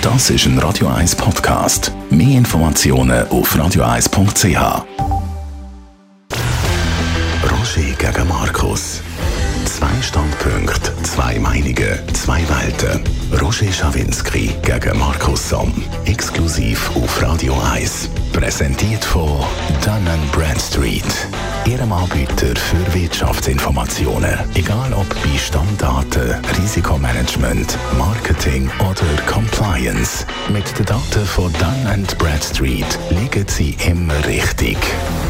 Das ist ein Radio 1 Podcast. Mehr Informationen auf radio1.ch. Roger gegen Markus. 2 Standpunkte, 2 Meinungen, 2 Welten. Roger Schawinski gegen Markus Somm. Exklusiv auf Radio 1. Präsentiert von Dun & Bradstreet. Ihrem Anbieter für Wirtschaftsinformationen. Egal ob bei Stammdaten, Risikomanagement, Marketing oder Compliance. Mit den Daten von Dun & Bradstreet liegen Sie immer richtig.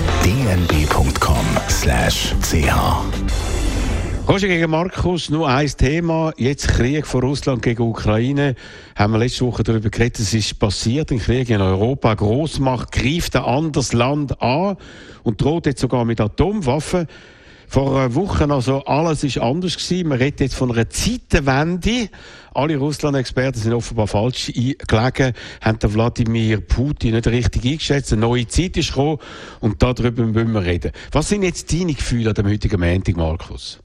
dnb.com/ch. Roger gegen Markus, nur ein Thema. Jetzt Krieg von Russland gegen Ukraine. Haben wir letzte Woche darüber geredet, es ist passiert, ein Krieg in Europa. Eine Grossmacht greift ein anderes Land an und droht jetzt sogar mit Atomwaffen. Vor einer Woche also alles ist anders gewesen. Man redet jetzt von einer Zeitenwende. Alle Russland-Experten sind offenbar falsch gelegen, haben den Wladimir Putin nicht richtig eingeschätzt. Eine neue Zeit ist gekommen und darüber müssen wir reden. Was sind jetzt deine Gefühle an dem heutigen Montag, Markus?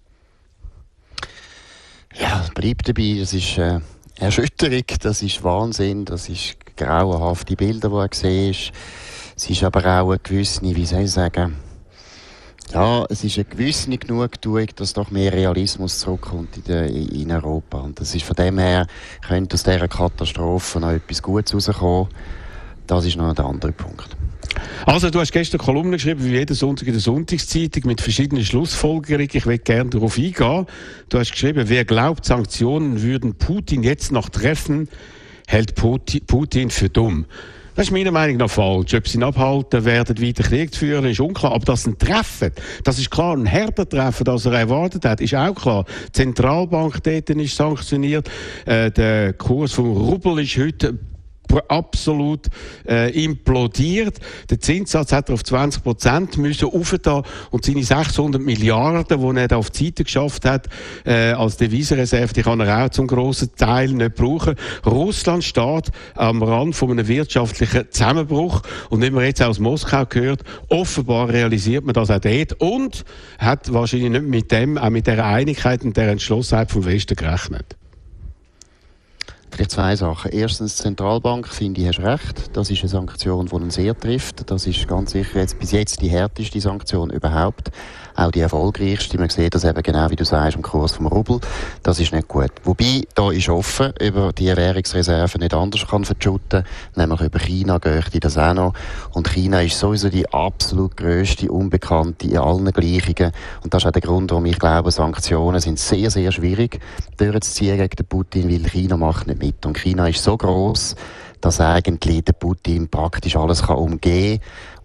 Ja, es bleibt dabei, das ist Erschütterung, das ist Wahnsinn, das ist grauenhafte Bilder, die er sieht. Es ist aber auch eine gewisse, wie soll ich sagen, ja, es ist eine gewisse Genugtuung, dass doch mehr Realismus zurückkommt in Europa. Und das ist von dem her, könnte aus dieser Katastrophe noch etwas Gutes rauskommen. Das ist noch ein anderer Punkt. Also, du hast gestern Kolumne geschrieben, wie jeden Sonntag in der Sonntagszeitung, mit verschiedenen Schlussfolgerungen. Ich will gerne darauf eingehen. Du hast geschrieben, wer glaubt, Sanktionen würden Putin jetzt noch treffen, hält Putin für dumm. Das ist meiner Meinung nach falsch. Ob sie ihn abhalten werden, weiter Krieg zu führen, ist unklar. Aber dass sie ihn treffen, das ist klar. Ein härter Treffen, als er erwartet hat, ist auch klar. Die Zentralbank dort ist sanktioniert. Der Kurs vom Rubel ist heute absolut implodiert. Der Zinssatz hat er auf 20% müssen aufgetan und seine 600 Milliarden, die er da auf die Seite geschafft hat, als Devisenreserve, die kann er auch zum grossen Teil nicht brauchen. Russland steht am Rand von einem wirtschaftlichen Zusammenbruch und wie man jetzt aus Moskau gehört, offenbar realisiert man das auch dort und hat wahrscheinlich nicht mit dem, auch mit der Einigkeit und der Entschlossenheit vom Westen gerechnet. Vielleicht 2 Sachen. Erstens, die Zentralbank, finde ich, hast recht. Das ist eine Sanktion, die ihn sehr trifft. Das ist ganz sicher bis jetzt die härteste Sanktion überhaupt. Auch die erfolgreichste. Man sieht das eben genau, wie du sagst, im Kurs vom Rubel. Das ist nicht gut. Wobei, da ist offen, über die Währungsreserven nicht anders kann verschütten. Nämlich über China gehe ich das auch noch. Und China ist sowieso die absolut grösste Unbekannte in allen Gleichungen. Und das ist auch der Grund, warum ich glaube, Sanktionen sind sehr, sehr schwierig durchzuziehen gegen den Putin, weil China macht nicht mit. Und China ist so gross, dass eigentlich der Putin praktisch alles kann umgehen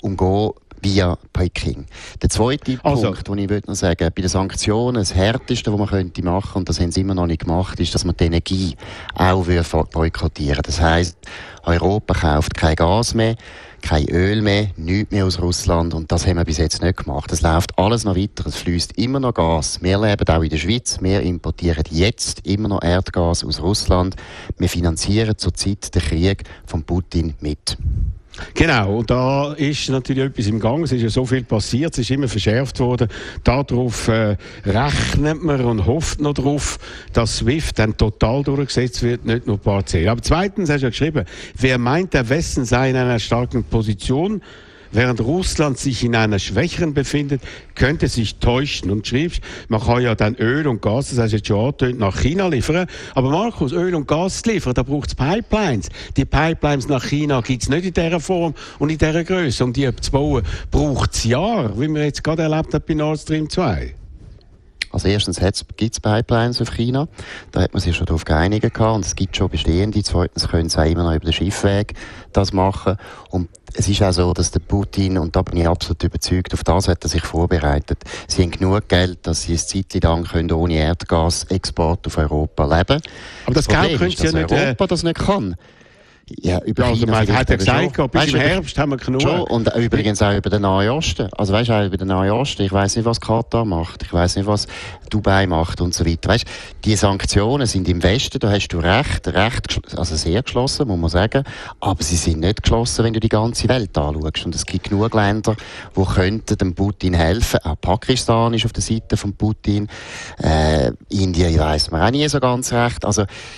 via Peking. Der zweite Punkt, den ich noch sagen möchte, bei den Sanktionen, das Härteste, was man könnte machen, und das haben sie immer noch nicht gemacht, ist, dass man die Energie auch boykottieren. Das heisst, Europa kauft kein Gas mehr, kein Öl mehr, nichts mehr aus Russland, und das haben wir bis jetzt nicht gemacht. Es läuft alles noch weiter, es fließt immer noch Gas. Wir leben auch in der Schweiz, wir importieren jetzt immer noch Erdgas aus Russland. Wir finanzieren zurzeit den Krieg von Putin mit. Genau, und da ist natürlich etwas im Gang. Es ist ja so viel passiert, es ist immer verschärft worden. Darauf rechnet man und hofft noch darauf, dass SWIFT dann total durchgesetzt wird, nicht nur partiell. Aber zweitens hast du ja geschrieben, wer meint, der Westen sei in einer starken Position, während Russland sich in einer schwächeren befindet, könnte sich täuschen. Und schreibst, man kann ja dann Öl und Gas, das heißt jetzt schon angetönt, nach China liefern. Aber Markus, Öl und Gas zu liefern, da braucht es Pipelines. Die Pipelines nach China gibt es nicht in dieser Form und in dieser Größe. Und die zu bauen, braucht es Jahre, wie man jetzt gerade erlebt hat bei Nord Stream 2. Also erstens gibt es Pipelines auf China, da hat man sich schon darauf geeinigt gehabt, und es gibt schon bestehende. Zweitens können sie auch immer noch über den Schiffweg das machen. Und es ist auch so, dass der Putin, und da bin ich absolut überzeugt, auf das hat er sich vorbereitet. Sie haben genug Geld, dass sie eine Zeit lang ohne Erdgasexport auf Europa leben können. Aber das Geld können sie ja nicht... Europa das nicht kann. Ja, über also man hat ja gesagt, bis im Herbst haben wir genug. Schon, und übrigens auch über den Nahen Osten. Also weißt du, auch über den Nahen Osten. Ich weiss nicht, was Katar macht. Ich weiss nicht, was Dubai macht und so weiter. Weißt, die Sanktionen sind im Westen, da hast du recht, also sehr geschlossen, muss man sagen. Aber sie sind nicht geschlossen, wenn du die ganze Welt anschaust. Und es gibt genug Länder, die könnten dem Putin helfen. Auch Pakistan ist auf der Seite von Putin. Indien weiss man auch nie so ganz recht. Also,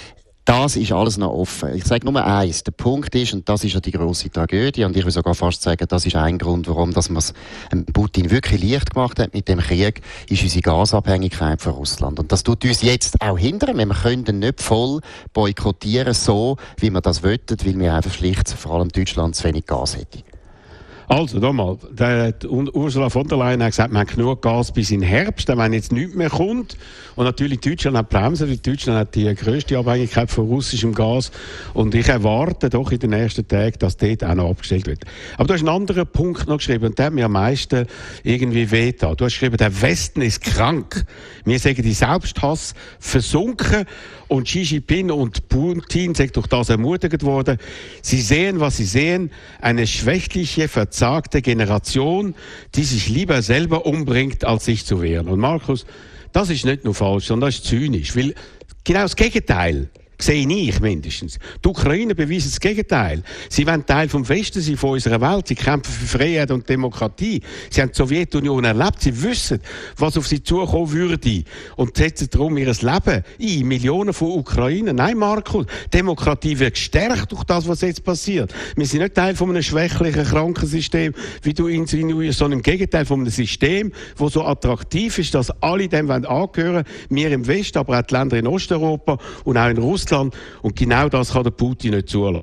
Das ist alles noch offen. Ich sage nur eins. Der Punkt ist, und das ist ja die grosse Tragödie, und ich will sogar fast sagen, das ist ein Grund, warum dass man es Putin wirklich leicht gemacht hat mit dem Krieg, ist unsere Gasabhängigkeit von Russland. Und das tut uns jetzt auch hindern. Wir können nicht voll boykottieren, so wie wir das wollten, weil wir einfach schlicht, vor allem Deutschland, zu wenig Gas hätten. Also, nochmal, Ursula von der Leyen hat gesagt, wir haben genug Gas bis in den Herbst, wenn jetzt nichts mehr kommt. Und natürlich Deutschland hat bremsen, weil Deutschland hat die grösste Abhängigkeit von russischem Gas. Und ich erwarte doch in den nächsten Tagen, dass dort auch noch abgestellt wird. Aber du hast einen anderen Punkt noch geschrieben, und der hat mir am meisten irgendwie wehgetan. Du hast geschrieben, der Westen ist krank. Wir sagen, die Selbsthass versunken. Und Xi Jinping und Putin sind durch das ermutigt worden. Sie sehen, was sie sehen. Eine schwächliche, verzagte Generation, die sich lieber selber umbringt, als sich zu wehren. Und Markus, das ist nicht nur falsch, sondern das ist zynisch. Weil genau das Gegenteil sehe ich mindestens. Die Ukrainer beweisen das Gegenteil. Sie wollen Teil vom Westen sein, von unserer Welt. Sie kämpfen für Freiheit und Demokratie. Sie haben die Sowjetunion erlebt. Sie wissen, was auf sie zukommen würde. Und setzen darum ihr Leben ein. Millionen von Ukrainern. Nein, Markus, Demokratie wird gestärkt durch das, was jetzt passiert. Wir sind nicht Teil von einem schwächlichen Krankensystem, wie du insinuierst, sondern im Gegenteil von einem System, das so attraktiv ist, dass alle dem angehören wollen. Wir im Westen, aber auch die Länder in Osteuropa und auch in Russland. Und genau das kann der Putin nicht zulassen.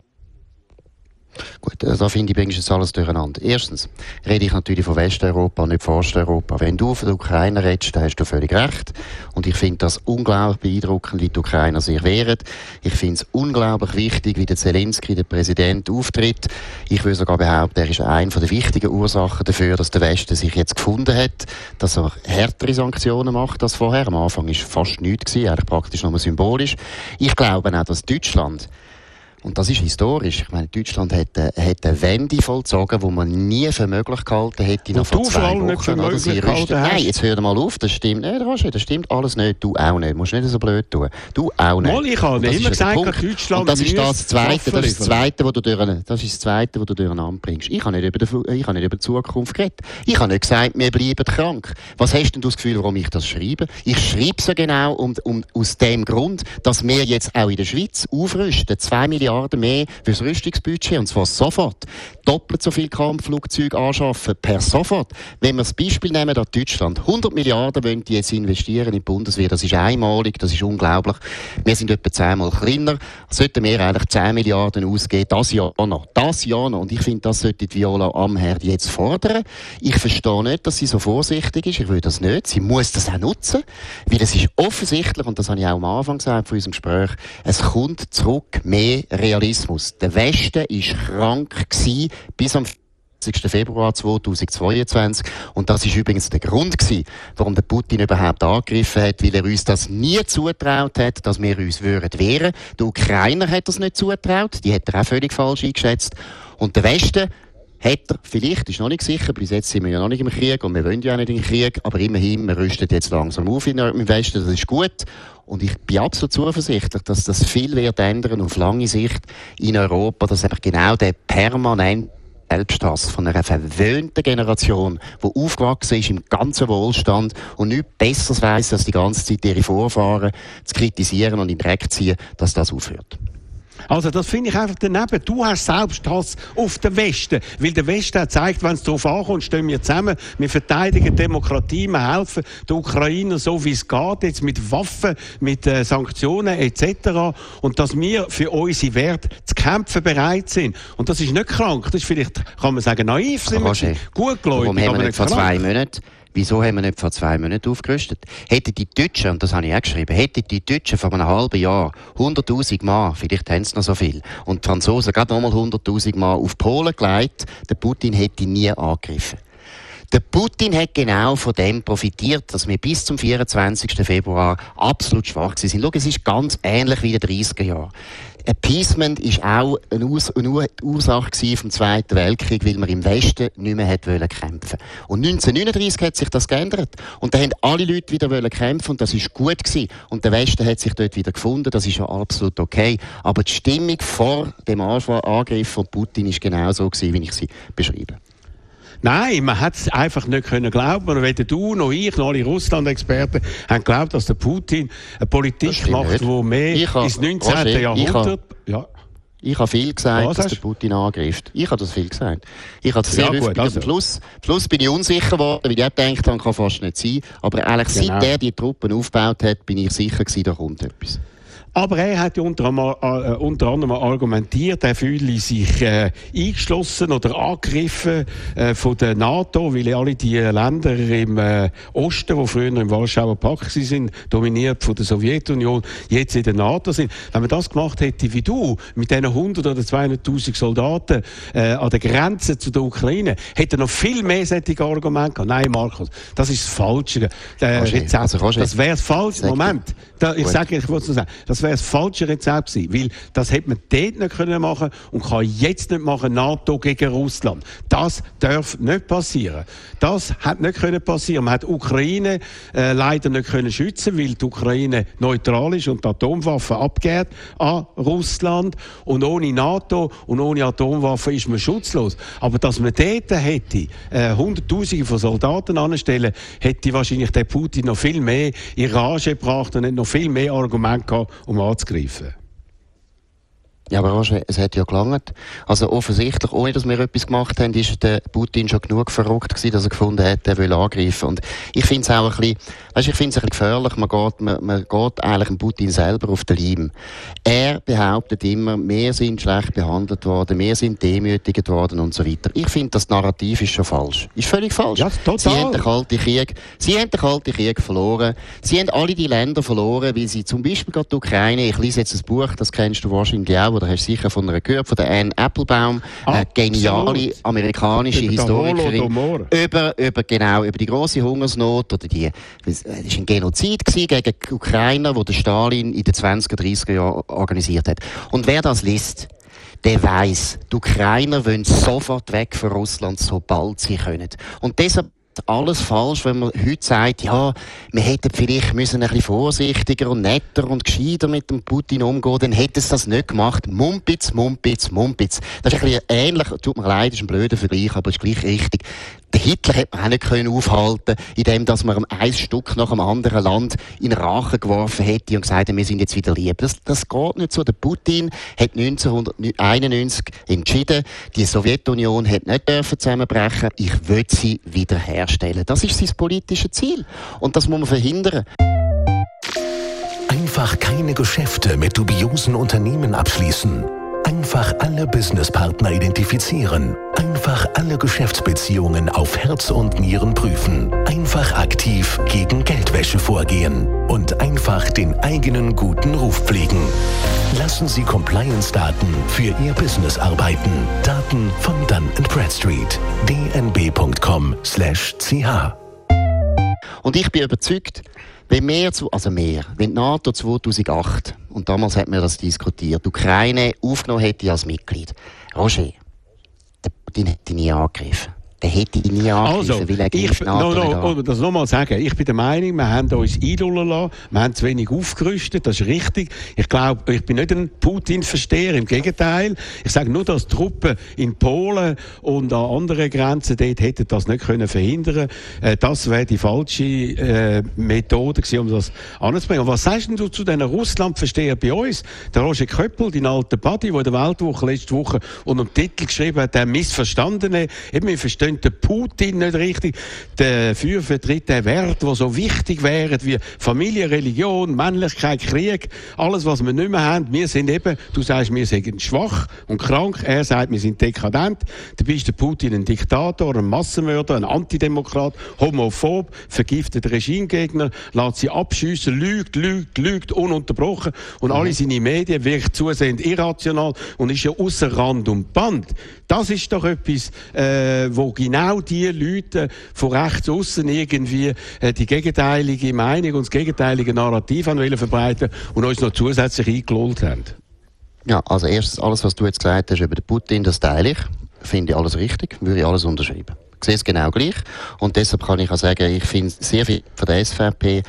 Gut, da finde ich, bringst du jetzt alles durcheinander. Erstens rede ich natürlich von Westeuropa und nicht von Osteuropa. Wenn du von der Ukraine redest, dann hast du völlig recht. Und ich finde das unglaublich beeindruckend, wie die Ukrainer sich wehren. Ich finde es unglaublich wichtig, wie der Zelensky, der Präsident, auftritt. Ich würde sogar behaupten, er ist eine der wichtigen Ursachen dafür, dass der Westen sich jetzt gefunden hat, dass er härtere Sanktionen macht als vorher. Am Anfang war es fast nichts gewesen, eigentlich praktisch nur symbolisch. Ich glaube auch, dass Deutschland, und das ist historisch. Ich meine, Deutschland hat eine Wende vollzogen, die man nie für möglich gehalten hätte, noch vor 2 Wochen. Nicht für möglich gehalten. Nein, jetzt hör mal auf, das stimmt nicht, Roger, das stimmt alles nicht, du auch nicht. Du musst nicht so blöd tun. Du auch nicht. Mal, ich habe immer gesagt, dass Deutschland und das ist das Zweite, das ist das Zweite, was du durcheinander bringst. Ich habe nicht über die Zukunft geredet. Ich habe nicht gesagt, wir bleiben krank. Was hast denn du das Gefühl, warum ich das schreibe? Ich schreibe es ja genau aus dem Grund, dass wir jetzt auch in der Schweiz aufrüsten. 2 Milliarden mehr fürs Rüstungsbudget, und zwar sofort. Doppelt so viel Kampfflugzeuge anschaffen, per sofort. Wenn wir das Beispiel nehmen, da Deutschland 100 Milliarden wollen die jetzt investieren in die Bundeswehr, das ist einmalig, das ist unglaublich. Wir sind etwa 10-mal kleiner, sollten wir eigentlich 10 Milliarden ausgeben, das Jahr noch. Und ich finde, das sollte Viola Amherd jetzt fordern. Ich verstehe nicht, dass sie so vorsichtig ist, ich will das nicht. Sie muss das auch nutzen, weil es ist offensichtlich, und das habe ich auch am Anfang gesagt von unserem Gespräch, es kommt zurück mehr Realismus. Der Westen war krank gewesen, bis am 20. Februar 2022. Und das ist übrigens der Grund gewesen, warum der Putin überhaupt angegriffen hat, weil er uns das nie zutraut hat, dass wir uns wehren würden. Der Ukrainer hat das nicht zutraut, die hat er auch völlig falsch eingeschätzt. Und der Westen hat er, vielleicht, ist noch nicht sicher, bis jetzt sind wir ja noch nicht im Krieg und wir wollen ja auch nicht im Krieg, aber immerhin, wir rüsten jetzt langsam auf im Westen, das ist gut. Und ich bin absolut zuversichtlich, dass das viel wird ändern auf lange Sicht in Europa, dass einfach genau der permanente Selbsthass von einer verwöhnten Generation, die aufgewachsen ist im ganzen Wohlstand und nichts Besseres weiss, als die ganze Zeit ihre Vorfahren zu kritisieren und in den Dreck zu ziehen, dass das aufhört. Also das finde ich einfach daneben. Du hast Selbsthass auf den Westen, weil der Westen hat gezeigt, wenn es darauf ankommt, stehen wir zusammen, wir verteidigen Demokratie, wir helfen den Ukrainern so wie es geht, jetzt mit Waffen, mit Sanktionen etc. Und dass wir für unsere Werte zu kämpfen bereit sind. Und das ist nicht krank, das ist vielleicht, kann man sagen, naiv, sind wir gutgläubig, aber nicht vor 2 Monaten. Wieso haben wir nicht vor 2 Monaten aufgerüstet? Hätten die Deutschen, und das habe ich auch geschrieben, hätten die Deutschen vor einem halben Jahr 100'000 Mann, vielleicht haben sie noch so viel, und die Franzosen gerade nochmal 100'000 Mann auf Polen gelegt, der Putin hätte nie angegriffen. Der Putin hat genau von dem profitiert, dass wir bis zum 24. Februar absolut schwach waren. Schau, es ist ganz ähnlich wie in den 30er Jahren. Appeasement war auch eine Ursache vom Zweiten Weltkrieg, weil man im Westen nicht mehr kämpfen wollte. Und 1939 hat sich das geändert. Und da haben alle Leute wieder kämpfen und das war gut gewesen. Und der Westen hat sich dort wieder gefunden, das ist ja absolut okay. Aber die Stimmung vor dem Angriff von Putin war genau so gewesen, wie ich sie beschreibe. Nein, man hat es einfach nicht können glauben. Und weder du noch ich noch alle Russland-Experten haben geglaubt, dass der Putin eine Politik macht, die mehr ins 19. Jahrhundert... Ich habe viel gesagt, dass der Putin angreift. Ich habe das viel gesagt. Ich habe das sehr häufig. Am Schluss bin ich unsicher geworden, weil ich gedacht kann fast nicht sein. Aber ehrlich, seit er die Truppen aufgebaut hat, bin ich sicher gewesen, da kommt etwas. Aber er hat ja unter anderem argumentiert, er fühle sich eingeschlossen oder angegriffen von der NATO, weil alle die Länder im Osten, die früher im Warschauer Pakt sind, dominiert von der Sowjetunion, jetzt in der NATO sind. Wenn man das gemacht hätte wie du, mit diesen 100 oder 200'000 Soldaten an der Grenze zu der Ukraine, hätte er noch viel mehr solche Argumente gehabt. Nein, Markus, das ist das falsche Rezept. Das wäre das falsche. Moment, ich wollte es nur sagen. Das wäre das falsche Rezept gewesen, weil das hätte man dort nicht können machen und kann jetzt nicht machen, NATO gegen Russland. Das darf nicht passieren. Das hat nicht können passieren. Man hat die Ukraine leider nicht können schützen, weil die Ukraine neutral ist und die Atomwaffen abgibt an Russland. Und ohne NATO und ohne Atomwaffen ist man schutzlos. Aber dass man dort hätte Hunderttausende von Soldaten anstellen, hätte wahrscheinlich der Putin noch viel mehr in Rage gebracht und nicht noch viel mehr Argumente gehabt, um anzugreifen. Ja, aber Roger, es hat ja gelangt. Also offensichtlich, ohne dass wir etwas gemacht haben, ist der Putin schon genug verrückt gewesen, dass er gefunden hat, er will angreifen. Und ich finde es auch ein bisschen, ich finde es ein bisschen gefährlich, man geht eigentlich dem Putin selber auf den Leim. Er behauptet immer, wir sind schlecht behandelt worden, wir sind demütigt worden und so weiter. Ich finde, das Narrativ ist schon falsch. Ist völlig falsch. Ja, total. Sie haben den Kalten Krieg verloren. Sie haben alle die Länder verloren, weil sie zum Beispiel gerade die Ukraine, ich lese jetzt ein Buch, das kennst du wahrscheinlich auch, oder hast du sicher von einer gehört, von der Anne Applebaum, eine geniale amerikanische Historikerin, über die grosse Hungersnot, oder es war ein Genozid gegen die Ukrainer, wo der Stalin in den 20er, 30er Jahren organisiert hat. Und wer das liest, der weiss, die Ukrainer wollen sofort weg von Russland, sobald sie können. Und deshalb alles falsch, wenn man heute sagt, ja, wir hätten vielleicht ein bisschen vorsichtiger und netter und gescheiter mit dem Putin umgehen, dann hätte es das nicht gemacht. Mumpitz. Das ist ein bisschen ähnlich, tut mir leid, ist ein blöder Vergleich, aber ist gleich richtig. Der Hitler hätte man auch nicht können aufhalten, indem dass man ein Stück nach einem anderen Land in den Rachen geworfen hätte und gesagt hätte, wir sind jetzt wieder lieb. Das geht nicht so. Der Putin hat 1991 entschieden, die Sowjetunion hat nicht zusammenbrechen. Ich will sie wiederherstellen. Das ist sein politisches Ziel. Und das muss man verhindern. Einfach keine Geschäfte mit dubiosen Unternehmen abschließen. Einfach alle Businesspartner identifizieren. Einfach alle Geschäftsbeziehungen auf Herz und Nieren prüfen. Einfach aktiv gegen Geldwäsche vorgehen. Und einfach den eigenen guten Ruf pflegen. Lassen Sie Compliance-Daten für Ihr Business arbeiten. Daten von Dun & Bradstreet. dnb.com/ch. Und ich bin überzeugt, wenn die NATO 2008, und damals hat man das diskutiert, die Ukraine aufgenommen hätte als Mitglied, Roger, der Putin hätte nie angegriffen. Der hätte ihn nie angegriffen, weil er gegen die NATO das nochmal sagen. Ich bin der Meinung, wir haben uns einlullen lassen, wir haben zu wenig aufgerüstet, das ist richtig. Ich glaube, ich bin nicht ein Putin-Versteher, im Gegenteil. Ich sage nur, dass Truppen in Polen und an anderen Grenzen dort hätten das nicht können verhindern. Das wäre die falsche Methode gewesen, um das anzubringen. Und was sagst du zu diesen Russland-Verstehern bei uns? Der Roger Köppel, dein alter Buddy, der in der Weltwoche letzte Woche unter dem Titel geschrieben hat, der Missverstandene, eben, wir verstehen den Putin nicht richtig, der vertritt den Wert, der so wichtig wäre wie Familie, Religion, Männlichkeit, Krieg, alles, was wir nicht mehr haben. Wir sind eben, du sagst, wir sind schwach und krank, er sagt, wir sind dekadent. Dabei ist der Putin ein Diktator, ein Massenmörder, ein Antidemokrat, homophob, vergiftet Regimegegner, lässt sie abschiessen, lügt ununterbrochen und alle seine Medien wirkt zusehends irrational und ist ja ausser Rand und Band. Das ist doch etwas, wo genau die Leute von rechts aussen irgendwie die gegenteilige Meinung und das gegenteilige Narrativ verbreiten und uns noch zusätzlich eingelullt haben. Ja, also erstens, alles, was du jetzt gesagt hast über den Putin, das teile ich. Finde ich alles richtig, würde ich alles unterschreiben. Ich sehe es genau gleich. Und deshalb kann ich auch sagen, ich finde sehr viel von der SVP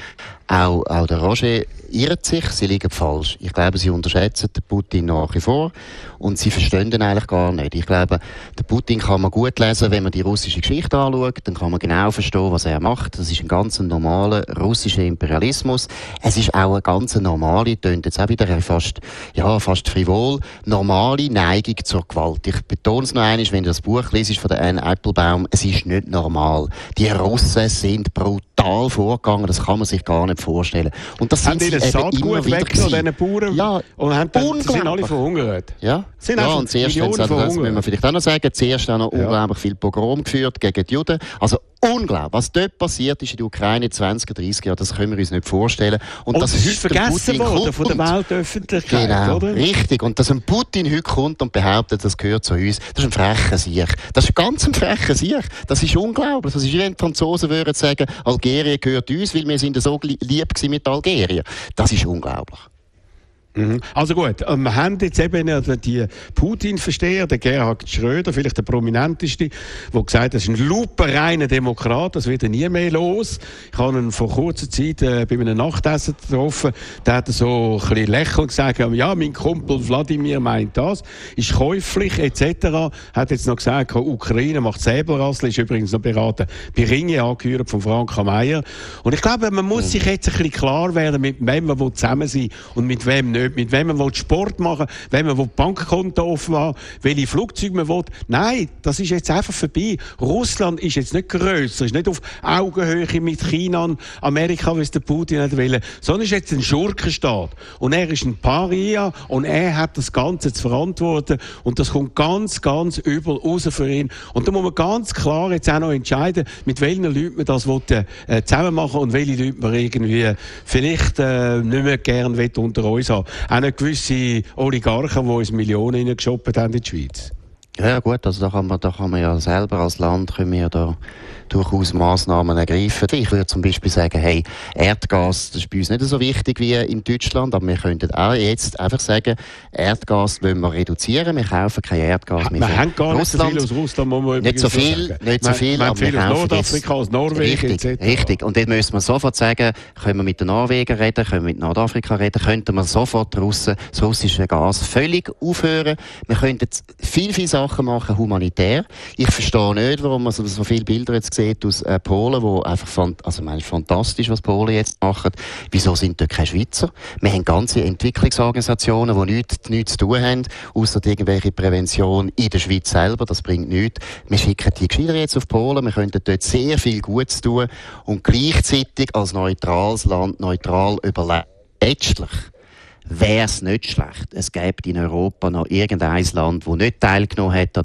Auch der Roger irrt sich, sie liegen falsch. Ich glaube, sie unterschätzen den Putin nach wie vor und sie verstehen ihn eigentlich gar nicht. Ich glaube, den Putin kann man gut lesen, wenn man die russische Geschichte anschaut, dann kann man genau verstehen, was er macht. Das ist ein ganz normaler russischer Imperialismus. Es ist auch eine ganz normale, tönt jetzt auch wieder fast frivol, normale Neigung zur Gewalt. Ich betone es noch einmal, wenn du das Buch liest von der Anne Applebaum, es ist nicht normal. Die Russen sind brutal vorgegangen, das kann man sich gar nicht vorstellen. Und das sind sie Saatgut weggenommen, diesen Bauern, ja, und sind alle verhungert. Ja, und zuerst, das müssen wir vielleicht auch noch sagen, zuerst auch noch unglaublich viel Pogrom geführt gegen die Juden. Also unglaublich, was dort passiert ist in der Ukraine in 20, 30 Jahren, das können wir uns nicht vorstellen. Und das ist vergessen worden von der Weltöffentlichkeit, genau, oder? Richtig. Und dass ein Putin heute kommt und behauptet, das gehört zu uns, das ist ein frecher Sieg. Das ist ganz ein frecher Sieg. Das ist unglaublich. Das ist wie wenn die Franzosen würden sagen, Algerien gehört uns, weil wir sind so lieb gewesen mit Algerien. Das ist unglaublich. Also gut, wir haben jetzt eben die Putin-Versteher, den Gerhard Schröder, vielleicht der prominenteste, der gesagt hat, das ist ein lupenreiner Demokrat, das wird er nie mehr los. Ich habe ihn vor kurzer Zeit bei einem Nachtessen getroffen, der hat so ein bisschen lächelnd gesagt, ja, mein Kumpel Wladimir meint das, ist käuflich etc. Hat jetzt noch gesagt, Ukraine macht Säbelrassel, ist übrigens noch beraten, bei Ringe angehört von Franka Meier. Und ich glaube, man muss sich jetzt ein bisschen klar werden, mit wem man zusammen sein will und mit wem nicht. Mit wem man Sport machen will, wem man Bankkonto offen haben, welche Flugzeuge man will. Nein, das ist jetzt einfach vorbei. Russland ist jetzt nicht grösser, ist nicht auf Augenhöhe mit China und Amerika, wie es der Putin nicht will, sondern ist jetzt ein Schurkenstaat. Und er ist ein Paria und er hat das Ganze zu verantworten. Und das kommt ganz, ganz übel raus für ihn. Und da muss man ganz klar jetzt auch noch entscheiden, mit welchen Leuten man das zusammen machen und welche Leute man irgendwie vielleicht nicht mehr gerne unter uns haben. Auch nicht gewisse Oligarchen, die uns Millionen reingeshoppt haben in die Schweiz. Ja gut, also da kann man ja selber als Land können wir da durchaus Massnahmen ergreifen. Ich würde zum Beispiel sagen, hey, Erdgas, das ist bei uns nicht so wichtig wie in Deutschland, aber wir könnten auch jetzt einfach sagen, Erdgas wollen wir reduzieren, wir kaufen kein Erdgas mehr. Wir haben gar nicht so viel aus Russland, muss man nicht so viel, aber wir kaufen aus Nordafrika, aus Norwegen etc. Richtig, und dort müssen wir sofort sagen, können wir mit den Norwegern reden, können wir mit Nordafrika reden, könnten wir sofort das russische Gas völlig aufhören. Wir könnten viele Sachen machen, humanitär. Ich verstehe nicht, warum man so viele Bilder jetzt sieht aus Polen, wo einfach fantastisch, was Polen jetzt machen. Wieso sind dort keine Schweizer? Wir haben ganze Entwicklungsorganisationen, die nichts zu tun haben, ausser irgendwelche Prävention in der Schweiz selber. Das bringt nichts. Wir schicken die Gescheiter jetzt auf Polen. Wir könnten dort sehr viel Gutes tun und gleichzeitig als neutrales Land neutral überleben. Letztlich wäre es nicht schlecht. Es gäbe in Europa noch irgendein Land, das nicht teilgenommen hat an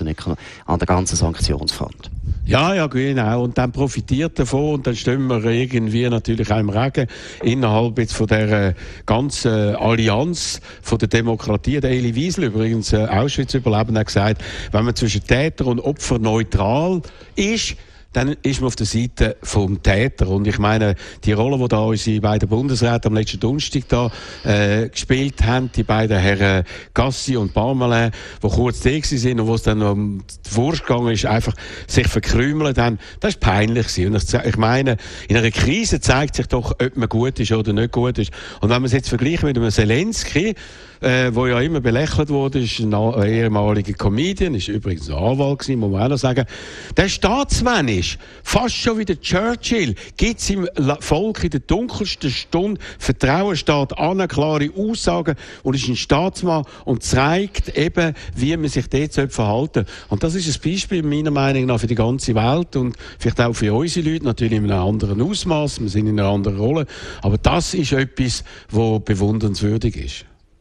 der ganzen Sanktionsfront. Ja, genau. Und dann profitiert davon und dann stehen wir irgendwie natürlich auch im Regen innerhalb jetzt von der ganzen Allianz von der Demokratie. Der Elie Wiesel, übrigens Auschwitz-Überlebender, hat gesagt, wenn man zwischen Täter und Opfer neutral ist, dann ist man auf der Seite vom Täter. Und ich meine, die Rolle, die da unsere beiden Bundesräte am letzten Donnerstag da gespielt haben, die beiden Herren Gassi und Parmelin, die kurz da waren und wo es dann um die Wurst gegangen ist, einfach sich verkrümelt haben, das war peinlich gewesen. Und ich meine, in einer Krise zeigt sich doch, ob man gut ist oder nicht gut ist. Und wenn man es jetzt vergleicht mit einem Zelensky, wo ja immer belächelt wurde, ist ein ehemaliger Comedian, ist übrigens ein Anwalt gewesen, muss man auch noch sagen. Der Staatsmann ist fast schon wie der Churchill, gibt es im Volk in der dunkelsten Stunde Vertrauen, steht an, klare Aussagen und ist ein Staatsmann und zeigt eben, wie man sich dort verhalten sollte. Und das ist ein Beispiel meiner Meinung nach für die ganze Welt und vielleicht auch für unsere Leute, natürlich in einem anderen Ausmaß, wir sind in einer anderen Rolle, aber das ist etwas, was bewundernswürdig ist.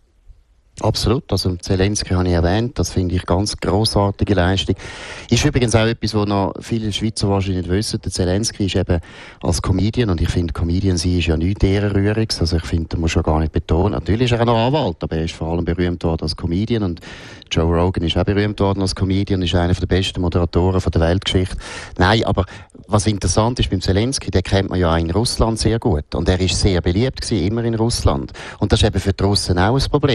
Absolut, also Zelensky habe ich erwähnt, das finde ich ganz grossartige Leistung. Ist übrigens auch etwas, was noch viele Schweizer wahrscheinlich nicht wissen. Der Zelensky ist eben als Comedian, und ich finde, Comedian sein ist ja nichts Ehrenrühriges, also ich finde, da muss man gar nicht betonen. Natürlich ist er auch noch Anwalt, aber er ist vor allem berühmt worden als Comedian und Joe Rogan ist auch berühmt worden als Comedian, ist einer der besten Moderatoren von der Weltgeschichte. Nein, aber was interessant ist beim Zelensky, den kennt man ja auch in Russland sehr gut und er ist sehr beliebt gewesen, immer in Russland. Und das ist eben für die Russen auch ein Problem.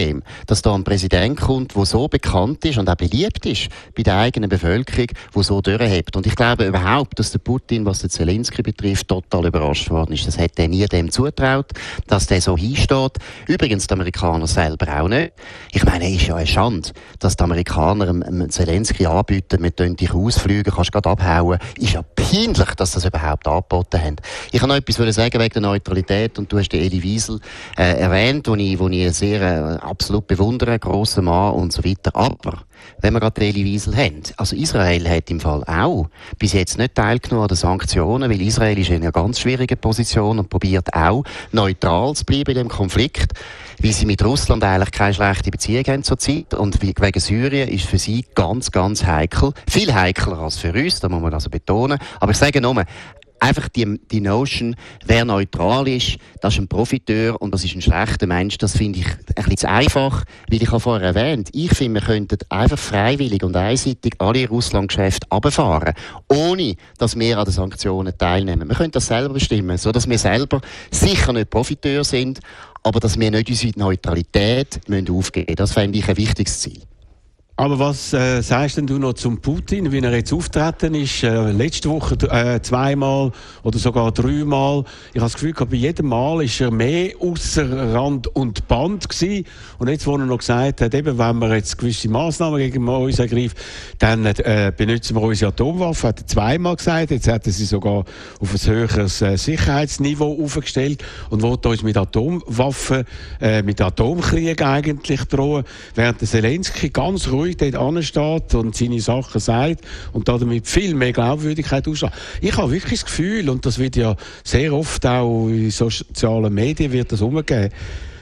dass da ein Präsident kommt, der so bekannt ist und auch beliebt ist bei der eigenen Bevölkerung, der so durchhebt. Und ich glaube überhaupt, dass der Putin, was den Zelensky betrifft, total überrascht worden ist. Das hätte er nie dem zutraut, dass der so hinsteht. Übrigens die Amerikaner selber auch nicht. Ich meine, es ist ja eine Schande, dass die Amerikaner dem Zelensky anbieten, wir können dich ausfliegen, kannst gerade abhauen. Ist ja peinlich, dass das überhaupt angeboten haben. Ich kann noch etwas sagen wegen der Neutralität, und du hast den Elie Wiesel erwähnt, wo ich sehr absolut bewundere, grosser Mann und so weiter. Aber wenn wir gerade den Elie Wiesel haben, also Israel hat im Fall auch bis jetzt nicht teilgenommen an den Sanktionen, weil Israel ist in einer ganz schwierigen Position und probiert auch neutral zu bleiben in dem Konflikt, weil sie mit Russland eigentlich keine schlechte Beziehung haben zurzeit, und wegen Syrien ist für sie ganz, ganz heikel, viel heikler als für uns, da muss man also betonen. Aber ich sage nur, einfach die Notion, wer neutral ist, das ist ein Profiteur und das ist ein schlechter Mensch, das finde ich ein bisschen zu einfach, weil ich habe vorher erwähnt, ich finde, wir könnten einfach freiwillig und einseitig alle Russland-Geschäfte runterfahren, ohne dass wir an den Sanktionen teilnehmen. Wir können das selber bestimmen, sodass wir selber sicher nicht Profiteur sind, aber dass wir nicht unsere Neutralität aufgeben müssen. Das fände ich ein wichtiges Ziel. Aber was sagst denn du noch zum Putin, wie er jetzt auftreten ist? Letzte Woche zweimal oder sogar dreimal. Ich habe das Gefühl, bei jedem Mal ist er mehr ausser Rand und Band gewesen. Und jetzt, wo er noch gesagt hat, eben, wenn wir jetzt gewisse Massnahmen gegen uns ergreifen, dann benutzen wir unsere Atomwaffen. Hat er zweimal gesagt. Jetzt hat er sie sogar auf ein höheres Sicherheitsniveau aufgestellt und will uns mit Atomwaffen, mit Atomkrieg eigentlich drohen. Während der Zelensky ganz ruhig dort ansteht und seine Sachen sagt und damit viel mehr Glaubwürdigkeit ausstrahlt. Ich habe wirklich das Gefühl, und das wird ja sehr oft auch in sozialen Medien wird das umgegeben,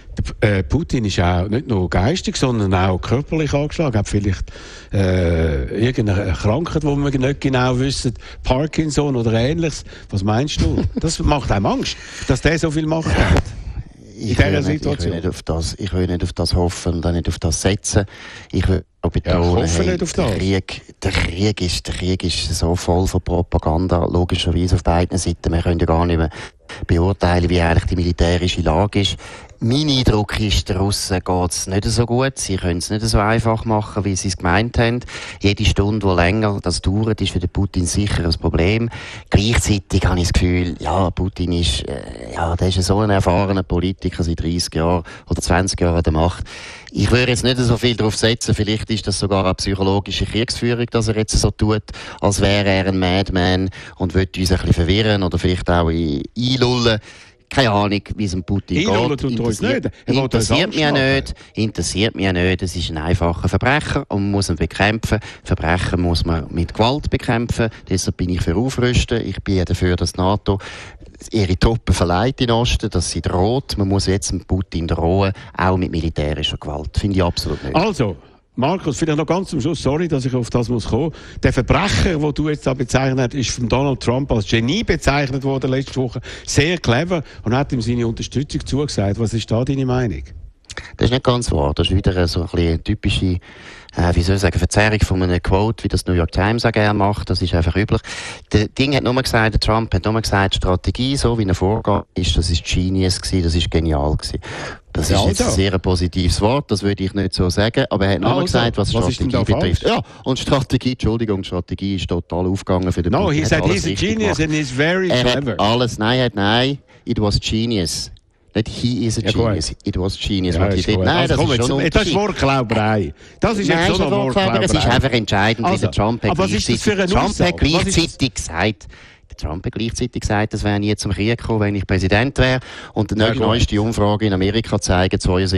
Putin ist auch nicht nur geistig, sondern auch körperlich angeschlagen. Hat vielleicht irgendeine Krankheit, die wir nicht genau wissen, Parkinson oder Ähnliches. Was meinst du? Das macht einem Angst, dass der so viel Macht hat. Ich will nicht auf das hoffen und auch nicht auf das setzen. Ich will auch betonen, der Krieg ist so voll von Propaganda, logischerweise auf beiden Seiten. Wir können ja gar nicht mehr beurteilen, wie eigentlich die militärische Lage ist. Mein Eindruck ist, den Russen geht es nicht so gut. Sie können es nicht so einfach machen, wie sie es gemeint haben. Jede Stunde, die länger das dauert, ist für den Putin sicher ein Problem. Gleichzeitig habe ich das Gefühl, ja, Putin ist, der ist so ein erfahrener Politiker seit 30 Jahren oder 20 Jahren an der Macht. Ich würde jetzt nicht so viel darauf setzen. Vielleicht ist das sogar eine psychologische Kriegsführung, dass er jetzt so tut, als wäre er ein Madman und würde uns ein bisschen verwirren oder vielleicht auch einlullen. Keine Ahnung, wie es dem Putin geht. Interessiert mich ja nicht. Es ist ein einfacher Verbrecher und man muss ihn bekämpfen. Verbrecher muss man mit Gewalt bekämpfen. Deshalb bin ich für Aufrüsten. Ich bin dafür, dass die NATO ihre Truppen verleiht in den Osten, dass sie droht. Man muss jetzt dem Putin drohen, auch mit militärischer Gewalt. Finde ich absolut nicht. Also, Markus, vielleicht noch ganz zum Schluss, sorry, dass ich auf das muss kommen. Der Verbrecher, den du jetzt da bezeichnet hast, ist von Donald Trump als Genie bezeichnet worden letzte Woche. Sehr clever und hat ihm seine Unterstützung zugesagt. Was ist da deine Meinung? Das ist nicht ganz wahr. Das ist wieder so eine typische Verzerrung von einem Quote, wie das New York Times auch gerne macht. Das ist einfach üblich. Der Trump hat nur gesagt, Strategie, so wie er vorgeht, das ist Genius gewesen, das ist genial gewesen. Das ist jetzt ein sehr positives Wort, das würde ich nicht so sagen, aber er hat nur gesagt, was Strategie betrifft. Ja, und Strategie ist total aufgegangen für den Putin. No, he said he's a genius and he's very clever. Nein, it was genius. Nicht he is a genius, it was genius. Ja, das ist Wortklauberei. Das ist jetzt so eine Wortklauberei. Es ist einfach entscheidend, wie der Trump hat gleichzeitig gesagt, es wäre nie zum Krieg gekommen, wenn ich Präsident wäre. Und die neueste Umfrage in Amerika zeigt,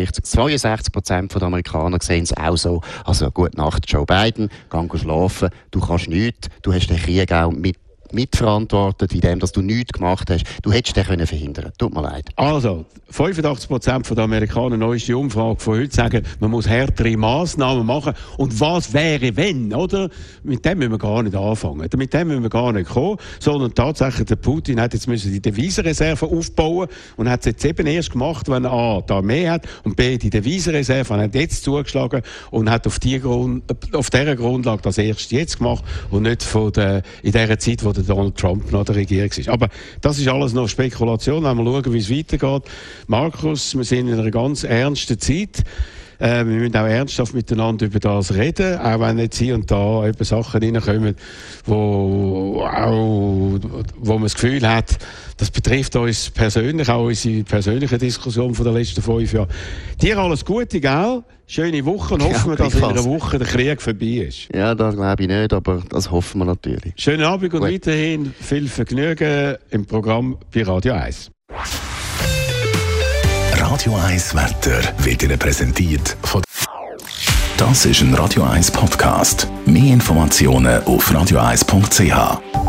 62% der Amerikaner sehen es auch so. Also, gute Nacht, Joe Biden, geh schlafen, du kannst nichts, du hast den Krieg auch mitverantwortet, indem dass du nichts gemacht hast. Du hättest den können verhindern. Tut mir leid. Also, 85% der Amerikaner, neueste Umfrage von heute, sagen, man muss härtere Massnahmen machen. Und was wäre, wenn, oder? Mit dem müssen wir gar nicht anfangen. Mit dem müssen wir gar nicht kommen. Sondern tatsächlich, der Putin hat jetzt müssen die Devisenreserve aufbauen und hat es jetzt eben erst gemacht, wenn er A, die Armee hat und B, die Devisenreserve hat jetzt zugeschlagen und hat auf dieser Grundlage das erst jetzt gemacht und nicht in dieser Zeit, wo der Donald Trump noch der Regierung war. Aber das ist alles noch Spekulation. Wenn wir schauen, wie es weitergeht. Markus, wir sind in einer ganz ernsten Zeit. Wir müssen auch ernsthaft miteinander über das reden, auch wenn jetzt hier und da eben Sachen reinkommen, wo man das Gefühl hat, das betrifft uns persönlich, auch unsere persönliche Diskussion von den letzten 5 Jahren. Dir alles Gute, gell? Schöne Woche und hoffen wir, dass in einer Woche der Krieg vorbei ist. Ja, das glaube ich nicht, aber das hoffen wir natürlich. Schönen Abend und weiterhin viel Vergnügen im Programm bei Radio 1. Radio 1 Wetter wird Ihnen präsentiert von... Das ist ein Radio 1 Podcast. Mehr Informationen auf radio1.ch.